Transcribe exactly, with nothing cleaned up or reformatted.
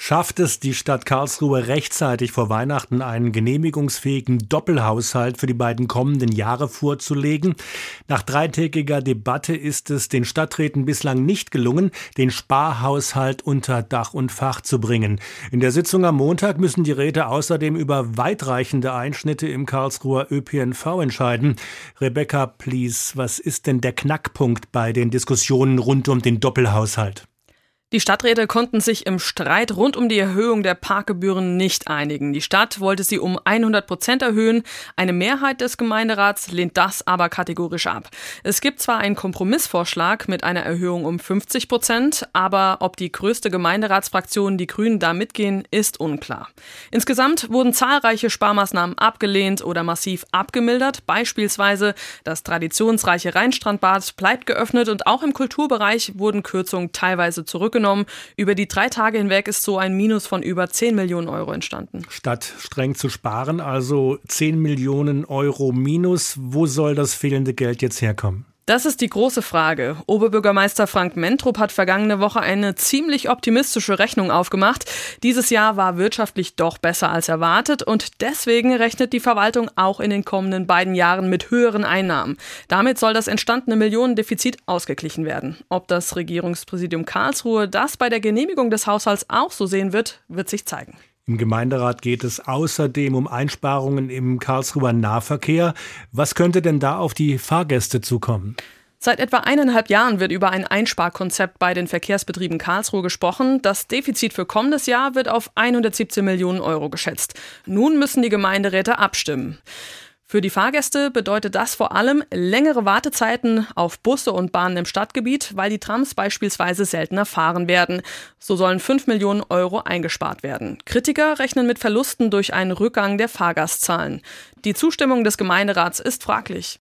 Schafft es die Stadt Karlsruhe rechtzeitig vor Weihnachten einen genehmigungsfähigen Doppelhaushalt für die beiden kommenden Jahre vorzulegen? Nach dreitägiger Debatte ist es den Stadträten bislang nicht gelungen, den Sparhaushalt unter Dach und Fach zu bringen. In der Sitzung am Montag müssen die Räte außerdem über weitreichende Einschnitte im Karlsruher Ö P N V entscheiden. Rebecca, please, was ist denn der Knackpunkt bei den Diskussionen rund um den Doppelhaushalt? Die Stadträte konnten sich im Streit rund um die Erhöhung der Parkgebühren nicht einigen. Die Stadt wollte sie um hundert Prozent erhöhen. Eine Mehrheit des Gemeinderats lehnt das aber kategorisch ab. Es gibt zwar einen Kompromissvorschlag mit einer Erhöhung um fünfzig Prozent, aber ob die größte Gemeinderatsfraktion, die Grünen, da mitgehen, ist unklar. Insgesamt wurden zahlreiche Sparmaßnahmen abgelehnt oder massiv abgemildert. Beispielsweise das traditionsreiche Rheinstrandbad bleibt geöffnet und auch im Kulturbereich wurden Kürzungen teilweise zurückgenommen. Über die drei Tage hinweg ist so ein Minus von über zehn Millionen Euro entstanden. Statt streng zu sparen, also zehn Millionen Euro Minus. Wo soll das fehlende Geld jetzt herkommen? Das ist die große Frage. Oberbürgermeister Frank Mentrup hat vergangene Woche eine ziemlich optimistische Rechnung aufgemacht. Dieses Jahr war wirtschaftlich doch besser als erwartet und deswegen rechnet die Verwaltung auch in den kommenden beiden Jahren mit höheren Einnahmen. Damit soll das entstandene Millionendefizit ausgeglichen werden. Ob das Regierungspräsidium Karlsruhe das bei der Genehmigung des Haushalts auch so sehen wird, wird sich zeigen. Im Gemeinderat geht es außerdem um Einsparungen im Karlsruher Nahverkehr. Was könnte denn da auf die Fahrgäste zukommen? Seit etwa eineinhalb Jahren wird über ein Einsparkonzept bei den Verkehrsbetrieben Karlsruhe gesprochen. Das Defizit für kommendes Jahr wird auf hundertsiebzehn Millionen Euro geschätzt. Nun müssen die Gemeinderäte abstimmen. Für die Fahrgäste bedeutet das vor allem längere Wartezeiten auf Busse und Bahnen im Stadtgebiet, weil die Trams beispielsweise seltener fahren werden. So sollen fünf Millionen Euro eingespart werden. Kritiker rechnen mit Verlusten durch einen Rückgang der Fahrgastzahlen. Die Zustimmung des Gemeinderats ist fraglich.